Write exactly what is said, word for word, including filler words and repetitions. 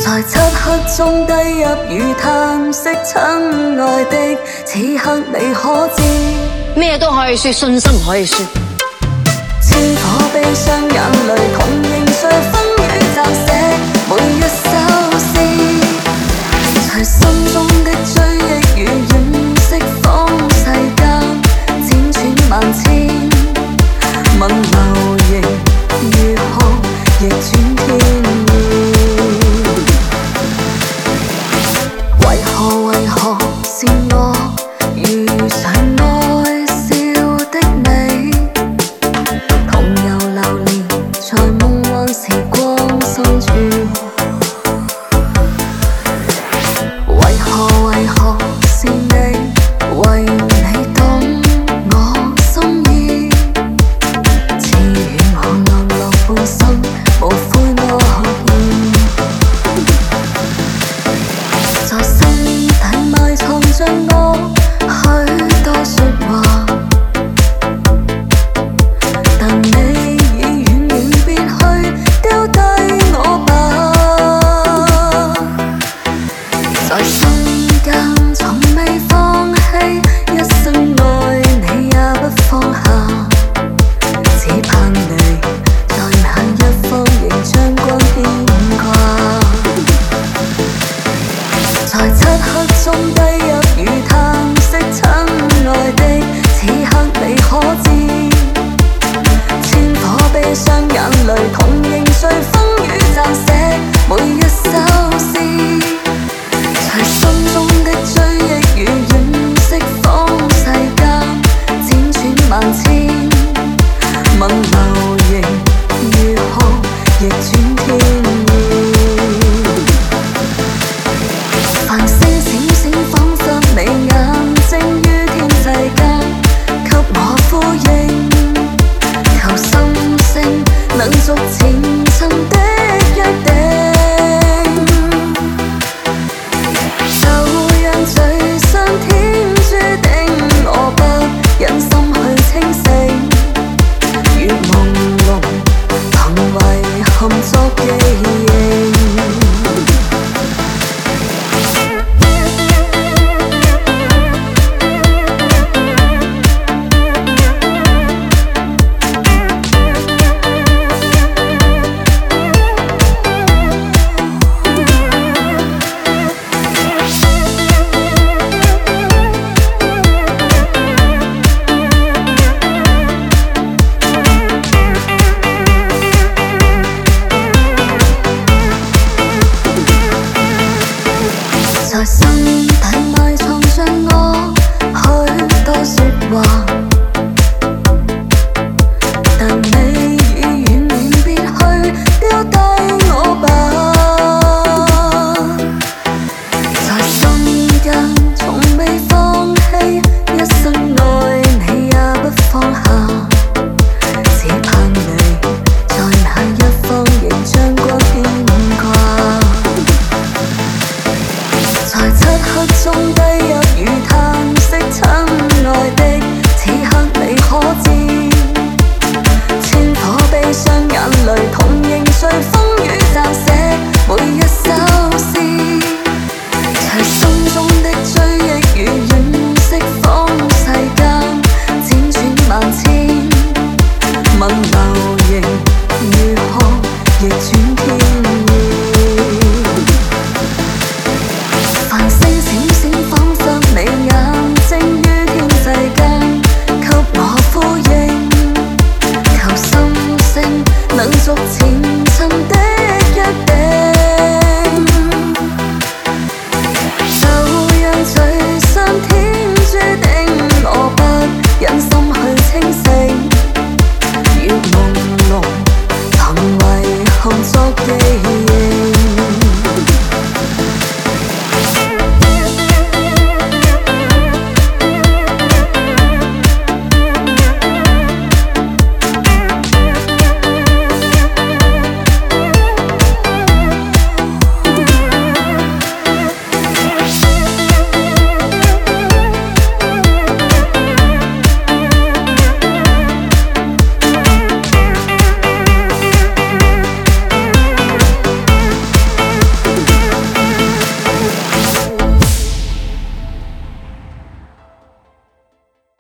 在漆黑中低入如嘆息，親愛的，此刻你可知？ 咩都可以說，信心唔可以輸。 千顆悲傷眼淚同凝聚風雨驟寫每一首詩，隨心中的追憶如願釋放世間，輾轉萬千，問流形如何逆轉天意？為何為何是我遇上愛笑的你？同遊流連在夢幻時光深處，為何為何是你？為你懂我心意，似遠航流落半生，無悔諾言，在心底埋藏着我許多說話。但你已遠遠別去，丟低我吧。在心間從未放棄，一生愛你也不放下，只盼你在那一方仍將光牽掛。在漆黑中低入如嘆息，親愛的，此刻你可知？千顆悲傷眼淚同凝聚風雨驟寫每一首詩，隨心中的追憶如願釋放世間，輾轉萬千，問流形如何逆轉天意？繁星閃閃彷彿你眼睛於天際間，給我呼應。求心聲能續前塵的約定，就讓最上天注定，我不忍心去清醒，如朦朧憑遺憾作記認。在心